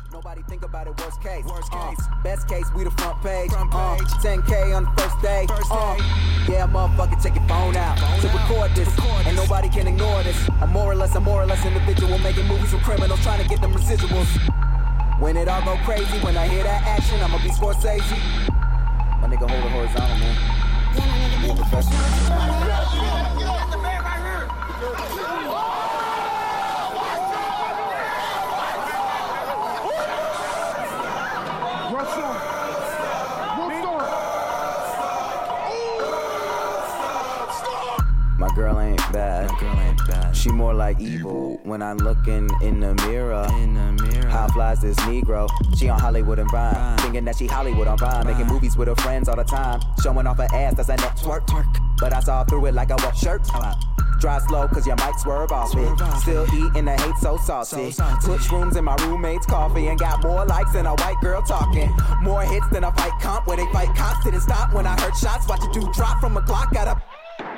Nobody think about it, worst case. Best case, we the front page. 10K on the first day. Yeah, motherfucker, check your phone out to record this. And nobody can ignore this. I'm more or less individual making movies with criminals trying to get them residuals. When it all go crazy, when I hear that action, I'ma be Scorsese. My nigga, hold it horizontal, man. Be a professional. My girl ain't bad. She more like evil. When I'm looking in the mirror, how flies this Negro? She on Hollywood and Vine, thinking that she Hollywood on Vine, making movies with her friends all the time, showing off her ass, that's a network. But I saw through it like a walk shirt. Drive slow cause your mic swerve off it. Still eating the hate so saucy. Switch rooms in my roommate's coffee and got more likes than a white girl talking. More hits than a fight comp where they fight cops. Didn't stop when I heard shots. Watch a dude drop from a Glock. Got up.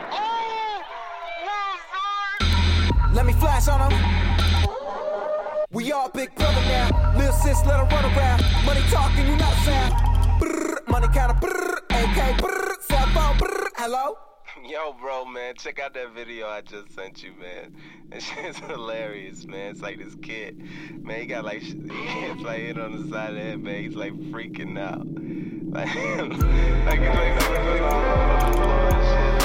Let me flash on them. We all big brother now. Lil' sis, let her run around. Money talking, you not a sound. Brrr, money counter, brrr, AK, brrr, cell phone, brrr, hello? Yo, bro, man, check out that video I just sent you, man. That shit's hilarious, man. It's like this kid, man, he got like, he gets like hit on the side of the head, man. He's like freaking out. Like it's like all over the floor and shit.